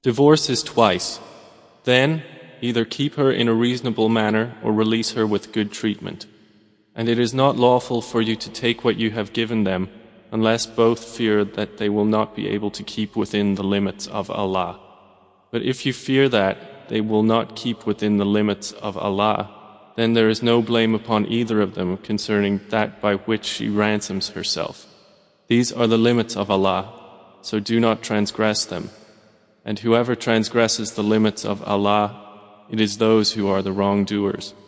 Divorce is twice. Then, either keep her in a reasonable manner or release her with good treatment. And it is not lawful for you to take what you have given them unless both fear that they will not be able to keep within the limits of Allah. But if you fear that they will not keep within the limits of Allah, then there is no blame upon either of them concerning that by which she ransoms herself. These are the limits of Allah, so do not transgress them. And whoever transgresses the limits of Allah, it is those who are the wrongdoers.